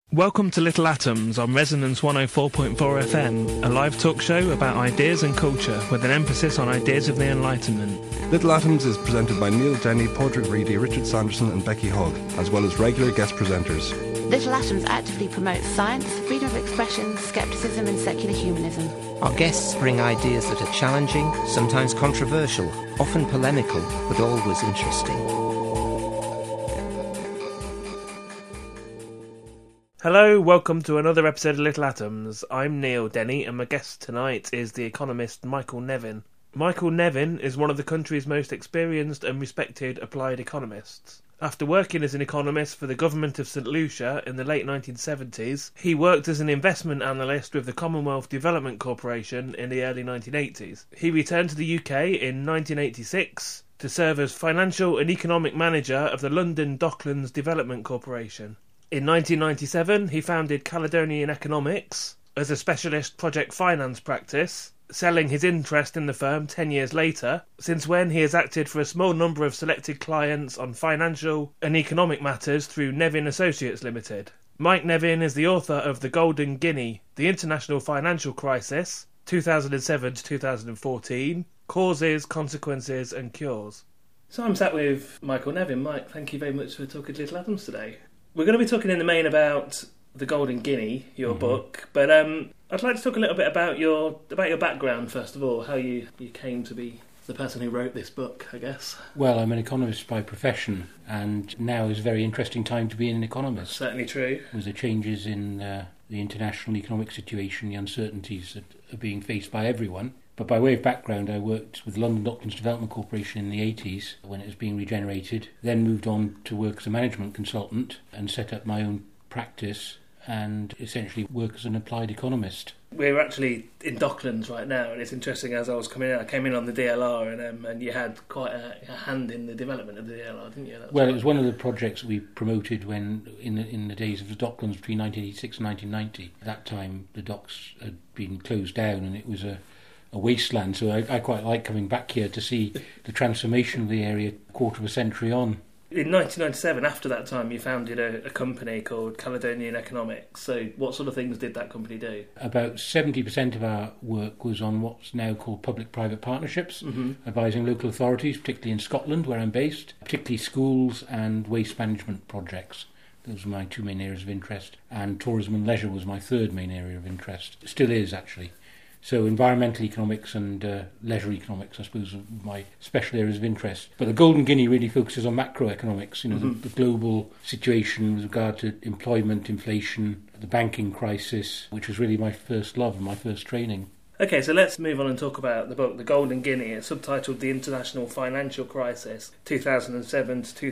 Welcome to Little Atoms on Resonance 104.4 FM, a live talk show about ideas and culture with an emphasis on ideas of the Enlightenment. Little Atoms is presented by Neil Denny, Padraig Reedy, Richard Sanderson and Becky Hogg, as well as regular guest presenters. Little Atoms actively promotes science, freedom of expression, scepticism and secular humanism. Our guests bring ideas that are challenging, sometimes controversial, often polemical, but always interesting. Hello, welcome to another episode of Little Atoms. I'm Neil Denny and my guest tonight is the economist Michael Nevin. Michael Nevin is one of the country's most experienced and respected applied economists. After working as an economist for the government of St Lucia in the late 1970s, he worked as an investment analyst with the Commonwealth Development Corporation in the early 1980s. He returned to the UK in 1986 to serve as financial and economic manager of the London Docklands Development Corporation. In 1997, he founded Caledonian Economics as a specialist project finance practice, selling his interest in the firm 10 years later, since when he has acted for a small number of selected clients on financial and economic matters through Nevin Associates Limited. Mike Nevin is the author of The Golden Guinea, The International Financial Crisis, 2007 to 2014, Causes, Consequences and Cures. So I'm sat with Michael Nevin. Mike, thank you very much for talking to Little Atoms today. We're going to be talking in the main about The Golden Guinea, your book, but I'd like to talk a little bit about your background, first of all, how you came to be the person who wrote this book, I guess. Well, I'm an economist by profession, and now is a very interesting time to be an economist. Certainly true. With the changes in the international economic situation, the uncertainties that are being faced by everyone. But by way of background, I worked with London Docklands Development Corporation in the 80s when it was being regenerated, then moved on to work as a management consultant and set up my own practice and essentially work as an applied economist. We're actually in Docklands right now, and it's interesting, as I was coming in, I came in on the DLR and you had quite a hand in the development of the DLR, didn't you? Well, it was one of the projects we promoted when in the days of the Docklands between 1986 and 1990. At that time, the docks had been closed down and it was a wasteland, so I quite like coming back here to see the transformation of the area a quarter of a century on. In 1997, after that time, you founded a company called Caledonian Economics. So what sort of things did that company do? About 70% of our work was on what's now called public-private partnerships, advising local authorities, particularly in Scotland, where I'm based, particularly schools and waste management projects. Those were my two main areas of interest, and tourism and leisure was my third main area of interest. Still is, actually. So environmental economics and leisure economics, I suppose, are my special areas of interest. But the Golden Guinea really focuses on macroeconomics, the global situation with regard to employment, inflation, the banking crisis, which was really my first love and my first training. Okay, so let's move on and talk about the book, The Golden Guinea. It's subtitled The International Financial Crisis, 2007 to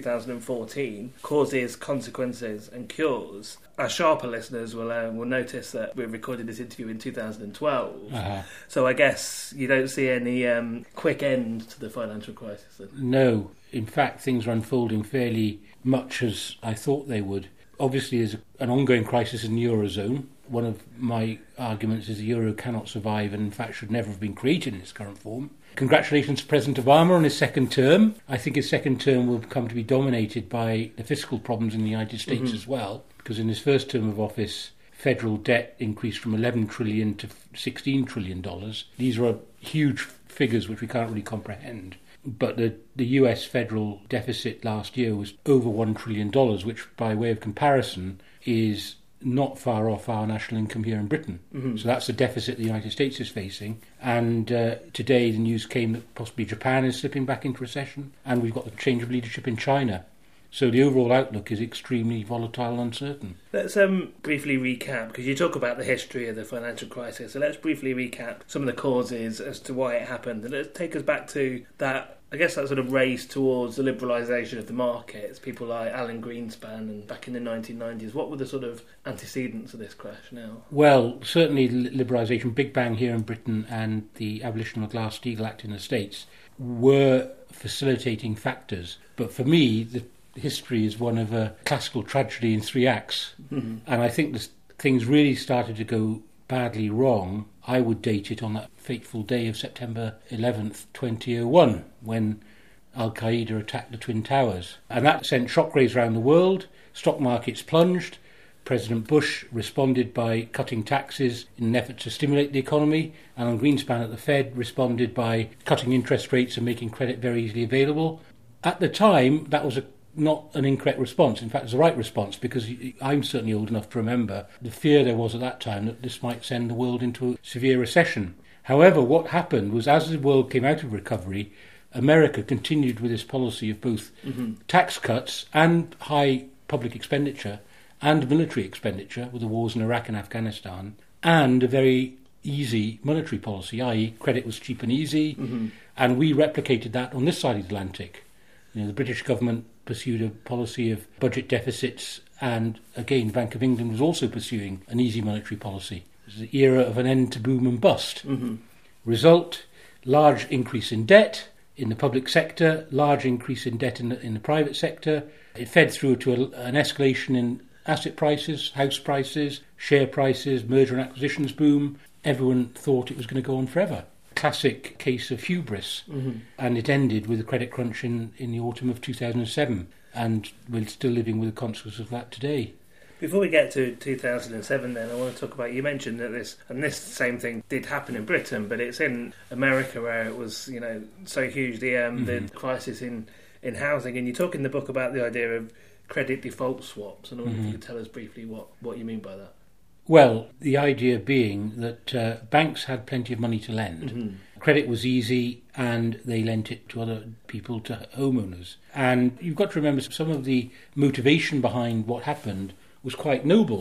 2014, Causes, Consequences and Cures. Our sharper listeners will notice that we recorded this interview in 2012. So I guess you don't see any quick end to the financial crisis then? No. In fact, things are unfolding fairly much as I thought they would. Obviously, there's an ongoing crisis in the Eurozone. One of my arguments is the euro cannot survive and in fact should never have been created in its current form. Congratulations to President Obama on his second term. I think his second term will come to be dominated by the fiscal problems in the United States as well, because in his first term of office, federal debt increased from $11 trillion to $16 trillion. These are huge figures which we can't really comprehend. But the US federal deficit last year was over $1 trillion, which by way of comparison is not far off our national income here in Britain. So that's the deficit the United States is facing. And today the news came that possibly Japan is slipping back into recession, and we've got the change of leadership in China. So the overall outlook is extremely volatile and uncertain. Let's briefly recap, because you talk about the history of the financial crisis, so let's briefly recap some of the causes as to why it happened. And let's take us back to that, I guess, that sort of race towards the liberalisation of the markets. People like Alan Greenspan and back in the 1990s. What were the sort of antecedents of this crash now? Well, certainly liberalisation, Big Bang here in Britain and the abolition of the Glass-Steagall Act in the States were facilitating factors. But for me, the history is one of a classical tragedy in three acts. And I think things really started to go badly wrong. I would date it on that fateful day of September 11th, 2001, when Al-Qaeda attacked the Twin Towers. And that sent shockwaves around the world. Stock markets plunged. President Bush responded by cutting taxes in an effort to stimulate the economy. Alan Greenspan at the Fed responded by cutting interest rates and making credit very easily available. At the time, that was not an incorrect response. In fact, it's the right response, because I'm certainly old enough to remember the fear there was at that time that this might send the world into a severe recession. However, what happened was, as the world came out of recovery, America continued with this policy of both tax cuts and high public expenditure and military expenditure with the wars in Iraq and Afghanistan, and a very easy monetary policy, i.e. credit was cheap and easy, and we replicated that on this side of the Atlantic. The British government pursued a policy of budget deficits, and again, Bank of England was also pursuing an easy monetary policy. It was the era of an end to boom and bust. Result, large increase in debt in the public sector, large increase in debt in the private sector. It fed through to an escalation in asset prices, house prices, share prices, merger and acquisitions boom. Everyone thought it was going to go on forever. Classic case of hubris. And it ended with a credit crunch in the autumn of 2007. And we're still living with the consequences of that today. Before we get to 2007 then, I want to talk about, you mentioned that this same thing did happen in Britain, but it's in America where it was, so huge, the crisis in housing. And you talk in the book about the idea of credit default swaps, and I wonder if you could tell us briefly what you mean by that. Well, the idea being that banks had plenty of money to lend. Credit was easy, and they lent it to other people, to homeowners. And you've got to remember, some of the motivation behind what happened was quite noble.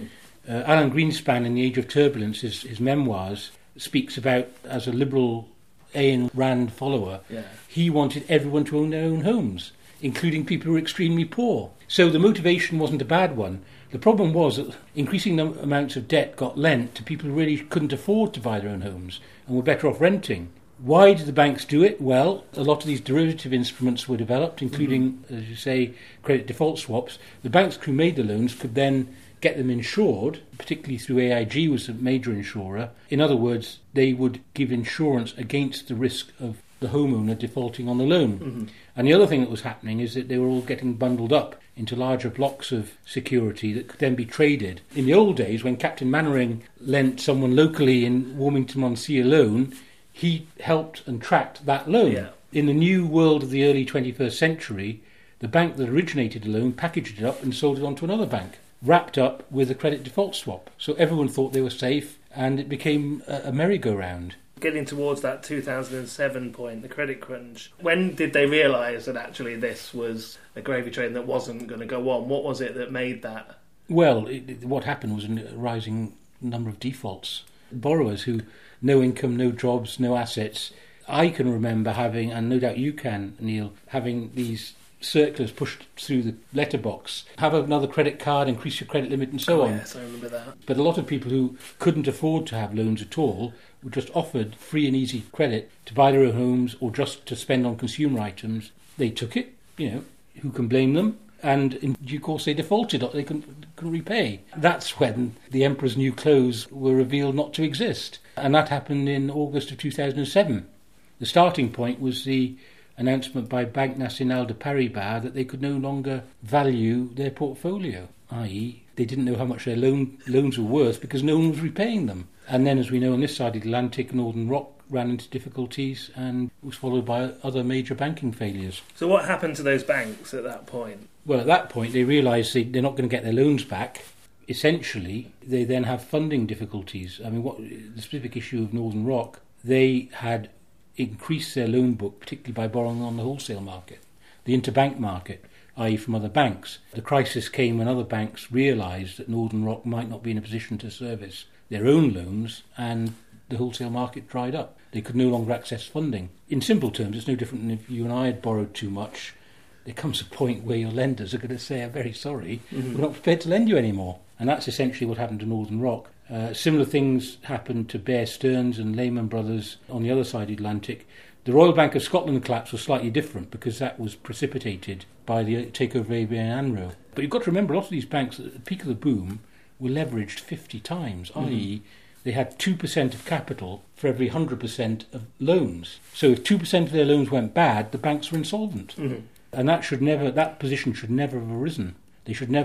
Alan Greenspan, in The Age of Turbulence, his memoirs, speaks about, as a liberal Ayn Rand follower, he wanted everyone to own their own homes, including people who were extremely poor. So the motivation wasn't a bad one. The problem was that increasing amounts of debt got lent to people who really couldn't afford to buy their own homes and were better off renting. Why did the banks do it? Well, a lot of these derivative instruments were developed, including, as you say, credit default swaps. The banks who made the loans could then get them insured, particularly through AIG was a major insurer. In other words, they would give insurance against the risk of the homeowner defaulting on the loan. And the other thing that was happening is that they were all getting bundled up into larger blocks of security that could then be traded. In the old days, when Captain Mannering lent someone locally in Warmington-on-Sea a loan, he helped and tracked that loan. In the new world of the early 21st century, the bank that originated the loan packaged it up and sold it on to another bank, wrapped up with a credit default swap. So everyone thought they were safe, and it became a merry-go-round. Getting towards that 2007 point, the credit crunch, when did they realise that actually this was a gravy train that wasn't going to go on? What was it that made that? Well, what happened was a rising number of defaults. Borrowers who, no income, no jobs, no assets. I can remember having, and no doubt you can, Neil, having these circulars pushed through the letterbox. Have another credit card, increase your credit limit and so on. Yes, I remember that. But a lot of people who couldn't afford to have loans at all were just offered free and easy credit to buy their own homes or just to spend on consumer items. They took it, who can blame them? And in due course they defaulted, they couldn't repay. That's when the Emperor's new clothes were revealed not to exist. And that happened in August of 2007. The starting point was the announcement by Banque Nationale de Paribas that they could no longer value their portfolio, i.e. they didn't know how much their loans were worth because no one was repaying them. And then, as we know, on this side of the Atlantic, Northern Rock ran into difficulties and was followed by other major banking failures. So what happened to those banks at that point? Well, at that point, they realised they're not going to get their loans back. Essentially, they then have funding difficulties. I mean, the specific issue of Northern Rock, they had increased their loan book, particularly by borrowing on the wholesale market, the interbank market, i.e. from other banks. The crisis came when other banks realised that Northern Rock might not be in a position to service their own loans, and the wholesale market dried up. They could no longer access funding. In simple terms, it's no different than if you and I had borrowed too much. There comes a point where your lenders are going to say, I'm very sorry, we're not prepared to lend you anymore. And that's essentially what happened to Northern Rock. Similar things happened to Bear Stearns and Lehman Brothers on the other side of the Atlantic. The Royal Bank of Scotland collapse was slightly different because that was precipitated by the takeover of ABN AMRO. But you've got to remember, a lot of these banks at the peak of the boom were leveraged 50 times, i.e. they had 2% of capital for every 100% of loans. So if 2% of their loans went bad, the banks were insolvent. And that position should never have arisen. They should never have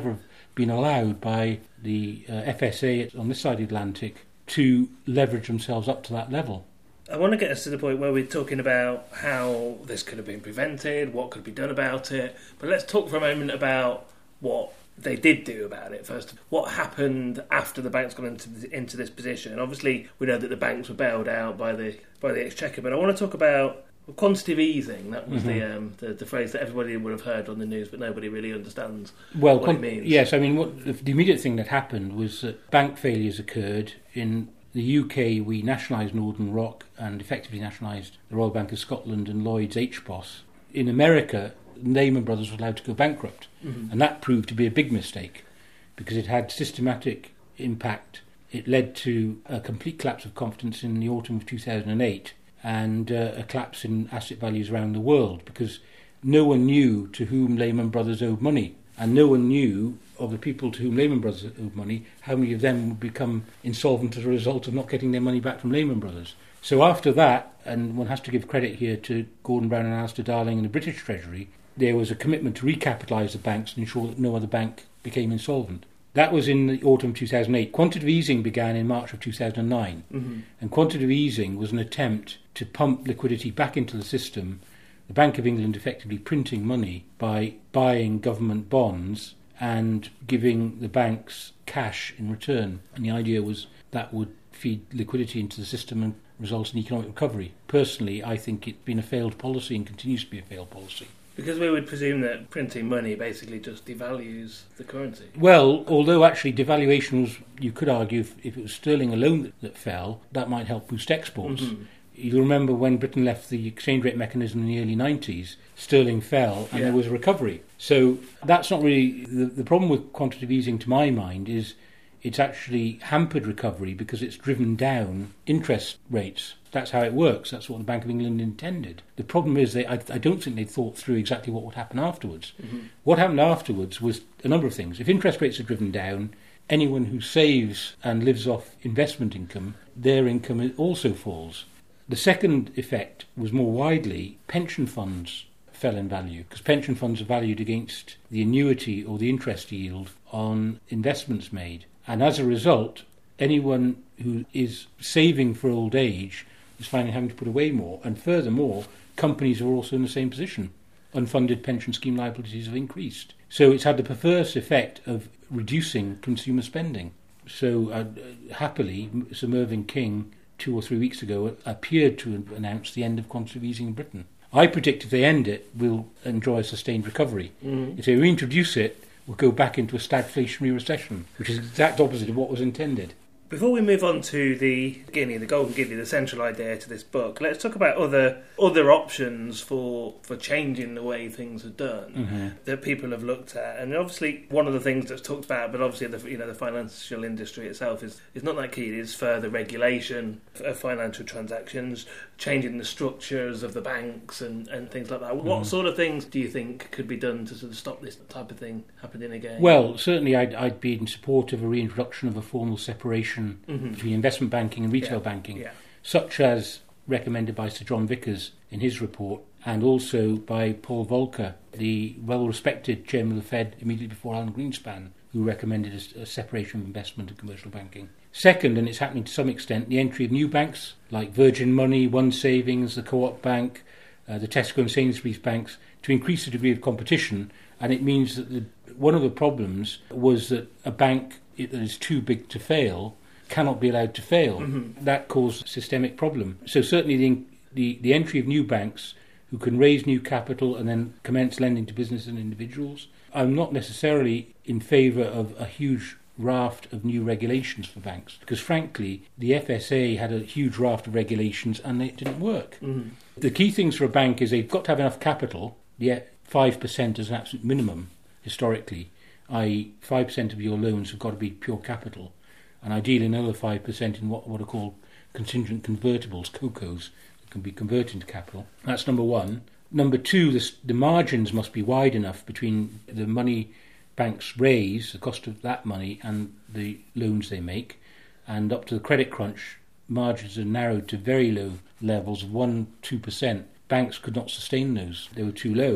been allowed by the FSA on this side of the Atlantic to leverage themselves up to that level. I want to get us to the point where we're talking about how this could have been prevented, what could be done about it, but let's talk for a moment about what they did do about it first. What happened after the banks got into this position? Obviously, we know that the banks were bailed out by the Exchequer, but I want to talk about quantitative easing. That was the phrase that everybody would have heard on the news, but nobody really understands what it means. Yes, I mean, the immediate thing that happened was that bank failures occurred. In the UK, we nationalised Northern Rock and effectively nationalised the Royal Bank of Scotland and Lloyds HBOS. In America, Lehman Brothers was allowed to go bankrupt, and that proved to be a big mistake because it had systematic impact. It led to a complete collapse of confidence in the autumn of 2008 and a collapse in asset values around the world because no one knew to whom Lehman Brothers owed money, and no one knew of the people to whom Lehman Brothers owed money, how many of them would become insolvent as a result of not getting their money back from Lehman Brothers. So after that, and one has to give credit here to Gordon Brown and Alistair Darling and the British Treasury, there was a commitment to recapitalise the banks and ensure that no other bank became insolvent. That was in the autumn of 2008. Quantitative easing began in March of 2009. And quantitative easing was an attempt to pump liquidity back into the system, the Bank of England effectively printing money by buying government bonds and giving the banks cash in return. And the idea was that would feed liquidity into the system and result in economic recovery. Personally, I think it's been a failed policy and continues to be a failed policy. Because we would presume that printing money basically just devalues the currency. Well, although actually devaluation was, you could argue, if it was sterling alone that fell, that might help boost exports. You'll remember when Britain left the exchange rate mechanism in the early 90s, sterling fell and there was a recovery. So that's not really... The problem with quantitative easing, to my mind, is it's actually hampered recovery because it's driven down interest rates. That's how it works. That's what the Bank of England intended. The problem is I don't think they thought through exactly what would happen afterwards. What happened afterwards was a number of things. If interest rates are driven down, anyone who saves and lives off investment income, their income also falls. The second effect was more widely, pension funds fell in value because pension funds are valued against the annuity or the interest yield on investments made. And as a result, anyone who is saving for old age is finding having to put away more. And furthermore, companies are also in the same position. Unfunded pension scheme liabilities have increased. So it's had the perverse effect of reducing consumer spending. So happily, Sir Mervyn King, 2 or 3 weeks ago, appeared to announce the end of quantitative easing in Britain. I predict if they end it, we'll enjoy a sustained recovery. If they reintroduce it, we'll go back into a stagflationary recession, which is the exact opposite of what was intended. Before we move on to the guinea, the golden guinea, the central idea to this book, let's talk about other options for changing the way things are done that people have looked at. And obviously, one of the things that's talked about, but obviously the financial industry itself is not that key. It is further regulation of financial transactions, changing the structures of the banks and things like that. What sort of things do you think could be done to sort of stop this type of thing happening again? Well, certainly I'd be in support of a reintroduction of a formal separation between investment banking and retail banking, such as recommended by Sir John Vickers in his report, and also by Paul Volcker, the well-respected chairman of the Fed immediately before Alan Greenspan, who recommended a separation of investment and commercial banking. Second, and it's happening to some extent, the entry of new banks like Virgin Money, One Savings, the Co-op Bank, the Tesco and Sainsbury's banks, to increase the degree of competition. And it means that one of the problems was that a bank that is too big to fail cannot be allowed to fail. That caused a systemic problem. So certainly the entry of new banks who can raise new capital and then commence lending to business and individuals. I'm not necessarily in favour of a huge raft of new regulations for banks because frankly the FSA had a huge raft of regulations and it didn't work. The key things for a bank is they've got to have enough capital, yet 5% is an absolute minimum historically, i.e. 5% of your loans have got to be pure capital, and ideally another 5% in what are called contingent convertibles, COCOs, that can be converted into capital. That's number one. Number two, the margins must be wide enough between the money banks raise, the cost of that money, and the loans they make. And up to the credit crunch, margins are narrowed to very low levels of 1-2%. Banks could not sustain those. They were too low.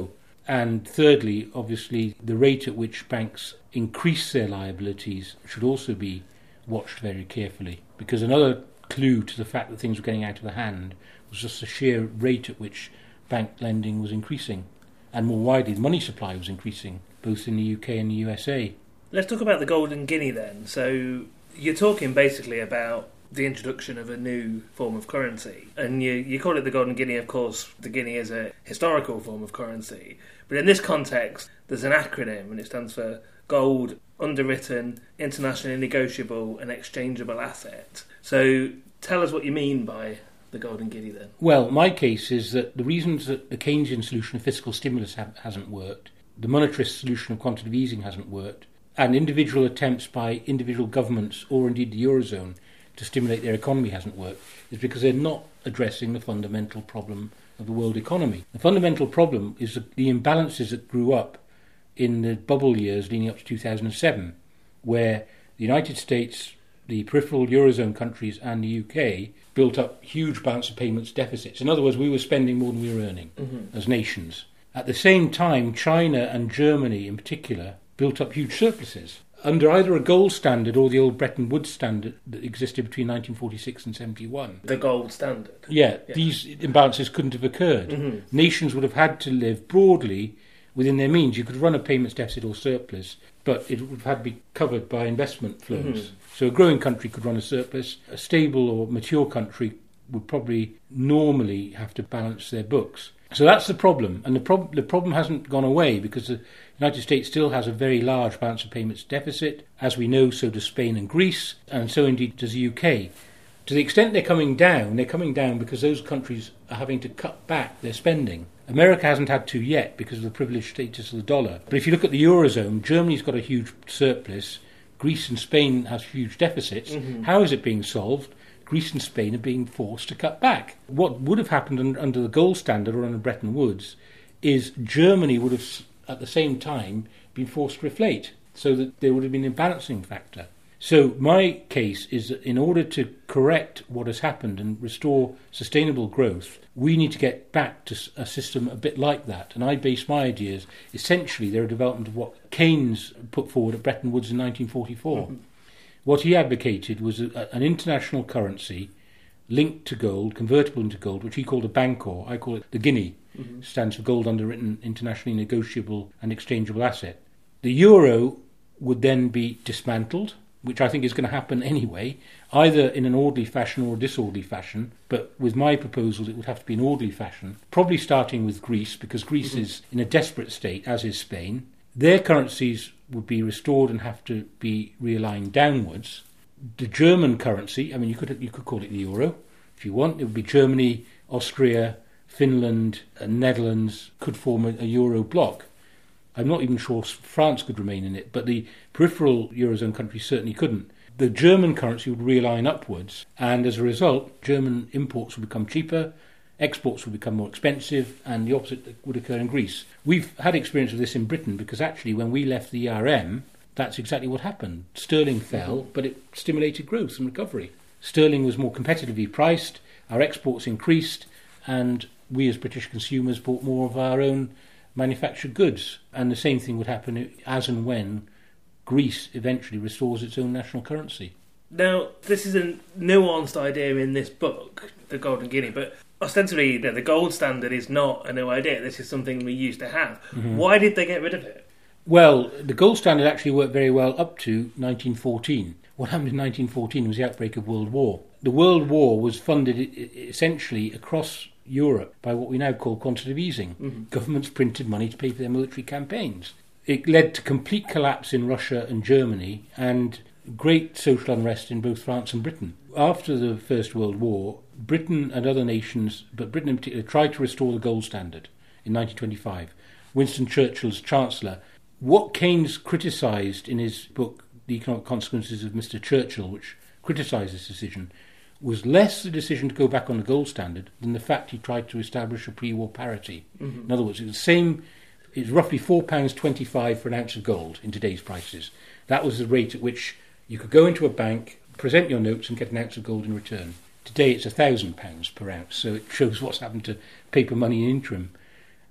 And thirdly, obviously, the rate at which banks increase their liabilities should also be watched very carefully, because another clue to the fact that things were getting out of the hand was just the sheer rate at which bank lending was increasing, and more widely, the money supply was increasing, both in the UK and the USA. Let's talk about the golden guinea then. So you're talking basically about the introduction of a new form of currency, and you call it the golden guinea. Of course, the guinea is a historical form of currency, but in this context there's an acronym, and it stands for Gold Underwritten, Internationally Negotiable and Exchangeable Asset. So tell us what you mean by the golden guinea then. Well, my case is that the reasons that the Keynesian solution of fiscal stimulus hasn't worked, the monetarist solution of quantitative easing hasn't worked, and individual attempts by individual governments or indeed the Eurozone to stimulate their economy hasn't worked, is because they're not addressing the fundamental problem of the world economy. The fundamental problem is the imbalances that grew up in the bubble years leading up to 2007, where the United States, the peripheral Eurozone countries and the UK built up huge balance of payments deficits. In other words, we were spending more than we were earning as nations. At the same time, China and Germany in particular built up huge surpluses. Under either a gold standard or the old Bretton Woods standard that existed between 1946 and 71. The gold standard. Yeah, these imbalances couldn't have occurred. Nations would have had to live broadly within their means. You could run a payments deficit or surplus, but it would have had to be covered by investment flows. So a growing country could run a surplus. A stable or mature country would probably normally have to balance their books. So that's the problem. And the problem hasn't gone away, because the United States still has a very large balance of payments deficit. As we know, so does Spain and Greece, and so indeed does the UK. To the extent they're coming down because those countries are having to cut back their spending. America hasn't had to yet because of the privileged status of the dollar. But if you look at the Eurozone, Germany's got a huge surplus. Greece and Spain has huge deficits. How is it being solved? Greece and Spain are being forced to cut back. What would have happened under the gold standard or under Bretton Woods is Germany would have, at the same time, been forced to reflate, so that there would have been a balancing factor. So my case is that in order to correct what has happened and restore sustainable growth, we need to get back to a system a bit like that. And I base my ideas, essentially, they're a development of what Keynes put forward at Bretton Woods in 1944. What he advocated was an international currency linked to gold, convertible into gold, which he called a bancor. I call it the guinea. Stands for Gold Underwritten, Internationally Negotiable and Exchangeable Asset. The euro would then be dismantled, which I think is going to happen anyway, either in an orderly fashion or a disorderly fashion. But with my proposal, it would have to be an orderly fashion, probably starting with Greece, because Greece is in a desperate state, as is Spain. Their currencies would be restored and have to be realigned downwards. The German currency, I mean, you could call it the euro if you want. It would be Germany, Austria, Finland, and Netherlands could form a euro bloc. I'm not even sure France could remain in it, but the peripheral Eurozone countries certainly couldn't. The German currency would realign upwards, and as a result, German imports would become cheaper, exports would become more expensive, and the opposite would occur in Greece. We've had experience of this in Britain, because actually when we left the ERM, that's exactly what happened. Sterling fell, but it stimulated growth and recovery. Sterling was more competitively priced, our exports increased, and we as British consumers bought more of our own manufactured goods. And the same thing would happen as and when Greece eventually restores its own national currency. Now, this is a nuanced idea in this book, the Golden Guinea, but ostensibly the gold standard is not a new idea. This is something we used to have. Why did they get rid of it? Well, the gold standard actually worked very well up to 1914. What happened in 1914 was the outbreak of World War. The World War was funded essentially across Europe by what we now call quantitative easing. Governments printed money to pay for their military campaigns. It led to complete collapse in Russia and Germany and great social unrest in both France and Britain. After the First World War, Britain and other nations, but Britain in particular, tried to restore the gold standard in 1925. Winston Churchill's Chancellor. What Keynes criticised in his book, The Economic Consequences of Mr. Churchill, which criticised this decision, was less the decision to go back on the gold standard than the fact he tried to establish a pre-war parity. In other words, it was the same. It's roughly £4.25 for an ounce of gold in today's prices. That was the rate at which you could go into a bank, present your notes and get an ounce of gold in return. Today it's £1,000 per ounce, so it shows what's happened to paper money in interim.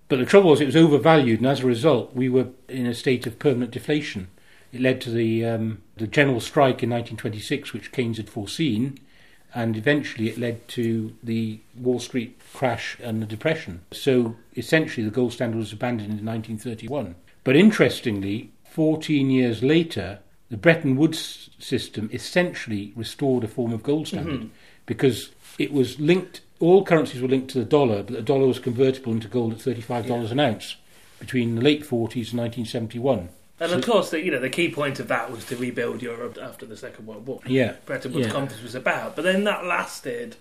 But the trouble was it was overvalued, and as a result we were in a state of permanent deflation. It led to the general strike in 1926, which Keynes had foreseen, and eventually it led to the Wall Street crash and the Depression. So essentially the gold standard was abandoned in 1931. But interestingly, 14 years later, the Bretton Woods system essentially restored a form of gold standard because it was linked, all currencies were linked to the dollar, but the dollar was convertible into gold at $35 an ounce between the late 40s and 1971. And of course, the key point of that was to rebuild Europe after the Second World War. Yeah, Bretton Woods Conference was about. But then that lasted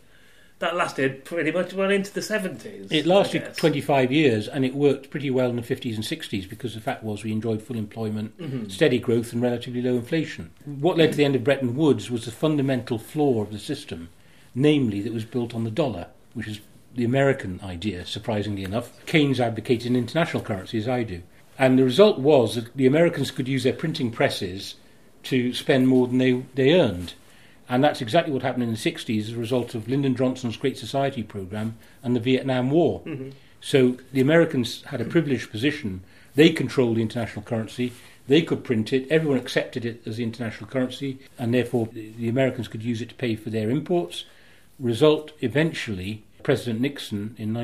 pretty much well into the 70s. It lasted 25 years, and it worked pretty well in the 50s and 60s because the fact was we enjoyed full employment, steady growth and relatively low inflation. What led to the end of Bretton Woods was the fundamental flaw of the system, namely that it was built on the dollar, which is the American idea, surprisingly enough. Keynes advocated an international currency, as I do. And the result was that the Americans could use their printing presses to spend more than they earned. And that's exactly what happened in the 60s as a result of Lyndon Johnson's Great Society programme and the Vietnam War. So the Americans had a privileged position. They controlled the international currency. They could print it. Everyone accepted it as the international currency, and therefore the Americans could use it to pay for their imports. Result, eventually, President Nixon in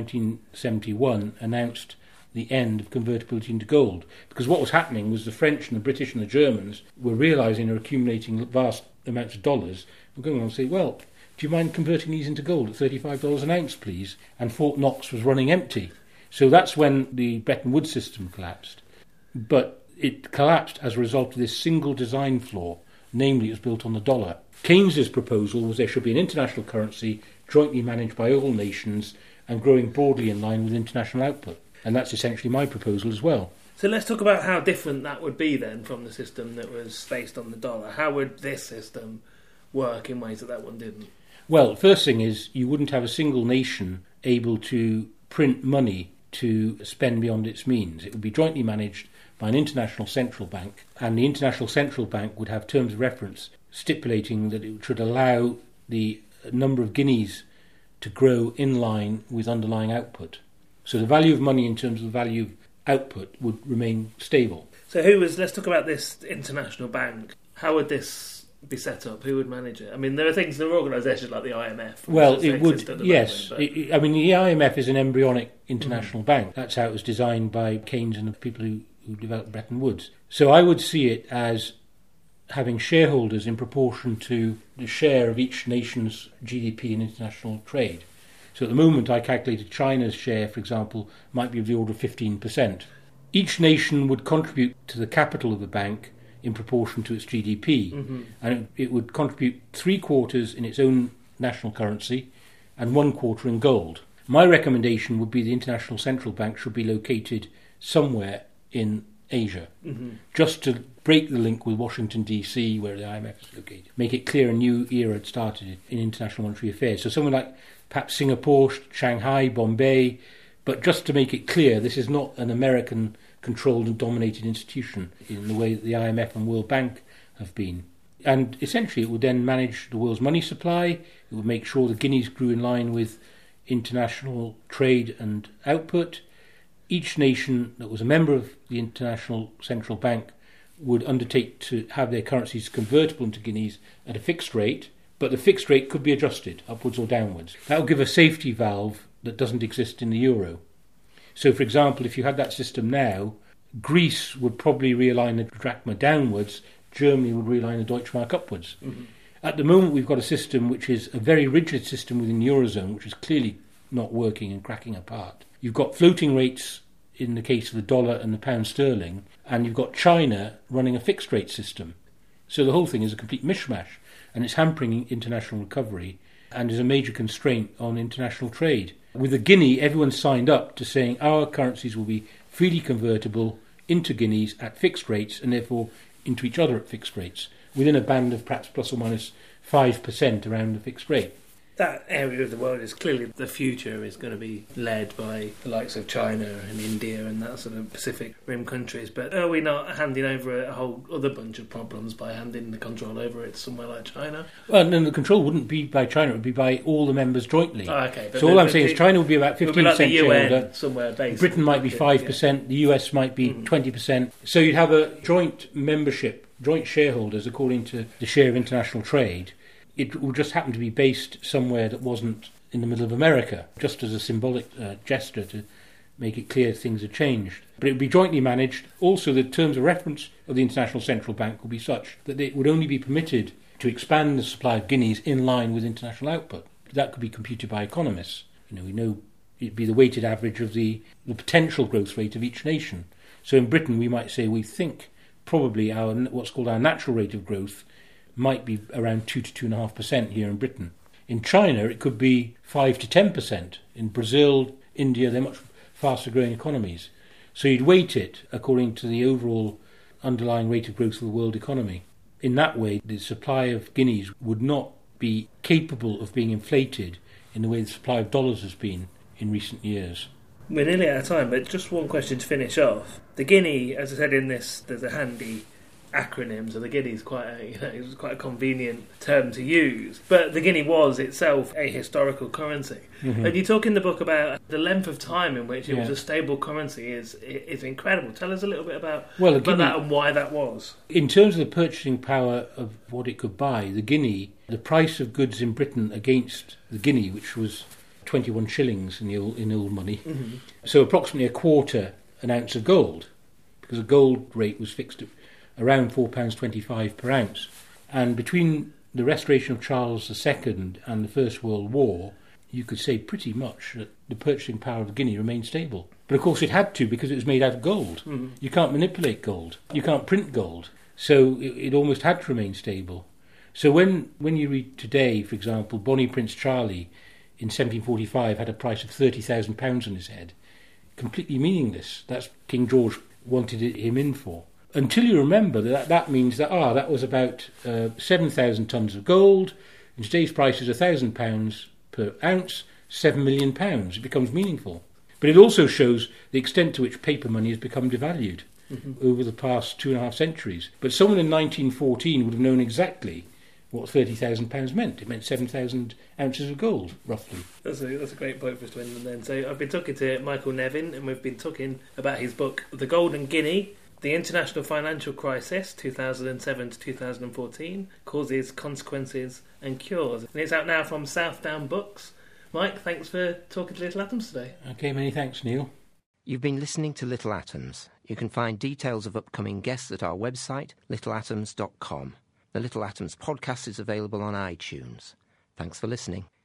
1971 announced the end of convertibility into gold. Because what was happening was the French and the British and the Germans were realising they're accumulating vast amounts of dollars and going on and say, well, do you mind converting these into gold at $35 an ounce, please? And Fort Knox was running empty. So that's when the Bretton Woods system collapsed. But it collapsed as a result of this single design flaw, namely it was built on the dollar. Keynes's proposal was there should be an international currency jointly managed by all nations and growing broadly in line with international output. And that's essentially my proposal as well. So let's talk about how different that would be then from the system that was based on the dollar. How would this system work in ways that one didn't? Well, the first thing is you wouldn't have a single nation able to print money to spend beyond its means. It would be jointly managed by an international central bank, and the international central bank would have terms of reference stipulating that it should allow the number of guineas to grow in line with underlying output. So the value of money in terms of the value of output would remain stable. So let's talk about this international bank. How would this be set up? Who would manage it? I mean, there are organisations like the IMF. Well, it would, yes. The IMF is an embryonic international bank. That's how it was designed by Keynes and the people who developed Bretton Woods. So I would see it as having shareholders in proportion to the share of each nation's GDP in international trade. So at the moment, I calculated China's share, for example, might be of the order of 15%. Each nation would contribute to the capital of the bank in proportion to its GDP, and it would contribute 3/4 in its own national currency and 1/4 in gold. My recommendation would be the International Central Bank should be located somewhere in Asia, just to break the link with Washington, D.C., where the IMF is located. Make it clear a new era had started in international monetary affairs. So somewhere like perhaps Singapore, Shanghai, Bombay, but just to make it clear, this is not an American-controlled and dominated institution in the way that the IMF and World Bank have been. And essentially it would then manage the world's money supply, it would make sure the guineas grew in line with international trade and output. Each nation that was a member of the International Central Bank would undertake to have their currencies convertible into guineas at a fixed rate, but the fixed rate could be adjusted upwards or downwards. That would give a safety valve that doesn't exist in the euro. So, for example, if you had that system now, Greece would probably realign the drachma downwards, Germany would realign the Deutschmark upwards. At the moment, we've got a system which is a very rigid system within the Eurozone, which is clearly not working and cracking apart. You've got floating rates in the case of the dollar and the pound sterling, and you've got China running a fixed rate system. So the whole thing is a complete mishmash, and it's hampering international recovery and is a major constraint on international trade. With the guinea, everyone signed up to saying our currencies will be freely convertible into guineas at fixed rates and therefore into each other at fixed rates, within a band of perhaps plus or minus 5% around the fixed rate. that area of the world is clearly the future is going to be led by the likes of China and India and that sort of Pacific Rim countries. But are we not handing over a whole other bunch of problems by handing the control over it to somewhere like China? Well, no, the control wouldn't be by China, it would be by all the members jointly. Oh, okay. So all I'm saying is China would be about 15% like the UN shareholder. somewhere based. Britain might be 5%, the US might be 20%. So you'd have a joint membership, joint shareholders according to the share of international trade. It would just happen to be based somewhere that wasn't in the middle of America, just as a symbolic gesture to make it clear things had changed. But it would be jointly managed. Also, the terms of reference of the International Central Bank would be such that it would only be permitted to expand the supply of guineas in line with international output. That could be computed by economists. We know it'd be the weighted average of the potential growth rate of each nation. So in Britain, we might say we think probably our what's called our natural rate of growth might be around 2 to 2.5% here in Britain. In China, it could be 5 to 10%. In Brazil, India, they're much faster growing economies. So you'd weight it according to the overall underlying rate of growth of the world economy. In that way, the supply of guineas would not be capable of being inflated in the way the supply of dollars has been in recent years. We're nearly out of time, but just one question to finish off. The guinea, as I said in this, there's a handy acronym, so the guinea is quite a convenient term to use. But the guinea was itself a historical currency. Mm-hmm. And you talk in the book about the length of time in which it was a stable currency is incredible. Tell us a little bit about that and why that was. In terms of the purchasing power of what it could buy, the guinea, the price of goods in Britain against the guinea, which was 21 shillings in old money, so approximately a quarter an ounce of gold, because the gold rate was fixed at around £4.25 per ounce. And between the restoration of Charles II and the First World War, you could say pretty much that the purchasing power of the guinea remained stable. But of course it had to, because it was made out of gold. Mm-hmm. You can't manipulate gold. You can't print gold. So it almost had to remain stable. So when you read today, for example, Bonnie Prince Charlie in 1745 had a price of £30,000 on his head, completely meaningless. That's King George wanted him in for. Until you remember that means that that was about 7,000 tonnes of gold. In today's price is £1,000 per ounce, £7 million. It becomes meaningful. But it also shows the extent to which paper money has become devalued over the past 2.5 centuries. But someone in 1914 would have known exactly what £30,000 meant. It meant 7,000 ounces of gold, roughly. That's a great point for us to end on then. So I've been talking to Michael Nevin, and we've been talking about his book, The Golden Guinea, The International Financial Crisis, 2007 to 2014, Causes, Consequences and Cures. And it's out now from Southdown Books. Mike, thanks for talking to Little Atoms today. Okay, many thanks, Neil. You've been listening to Little Atoms. You can find details of upcoming guests at our website, littleatoms.com. The Little Atoms podcast is available on iTunes. Thanks for listening.